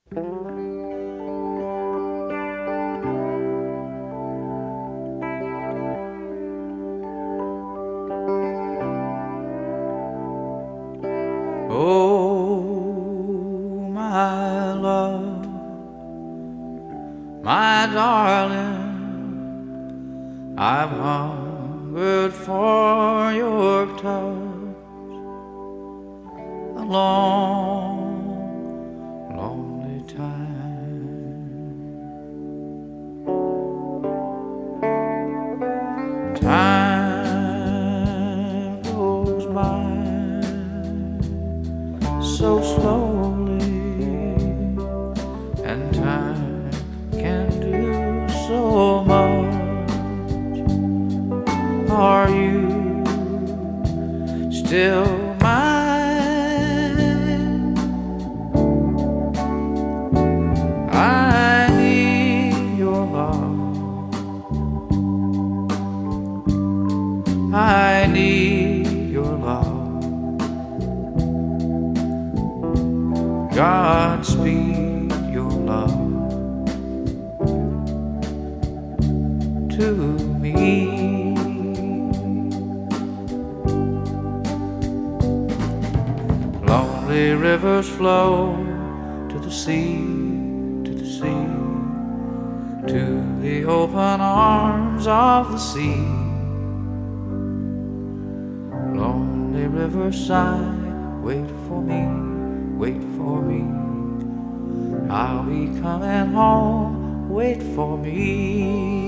Oh, my love, my darling, I've hungered for your touch a long, lonely time. Time goes by so slowly, and time can do so much. Are you still mine? I need your love. I need your love. Godspeed your love to me. Lonely rivers flow to the sea, to the sea, to the open arms of the sea. Lonely riverside, wait for me, wait for me. I'll be coming home, wait for me.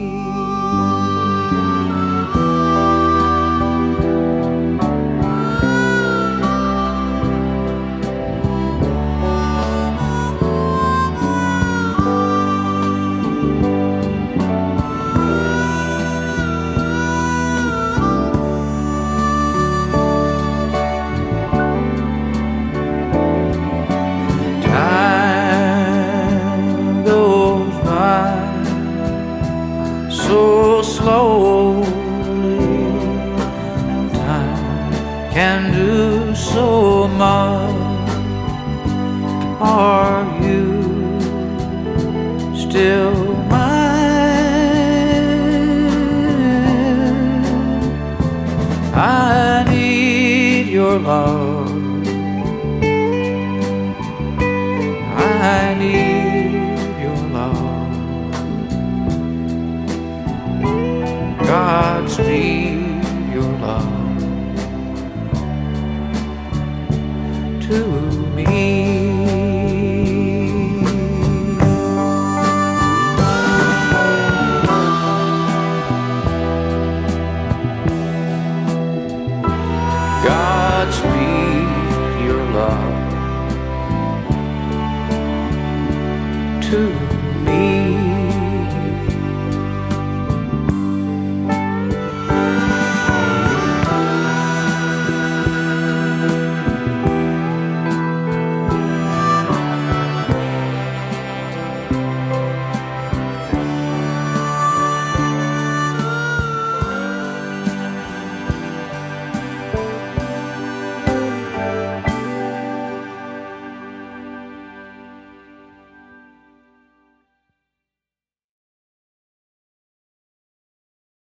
So slowly, and time can do so much. Are you still mine? I need your love. I need your love. Godspeed your love to me. Godspeed your love to me.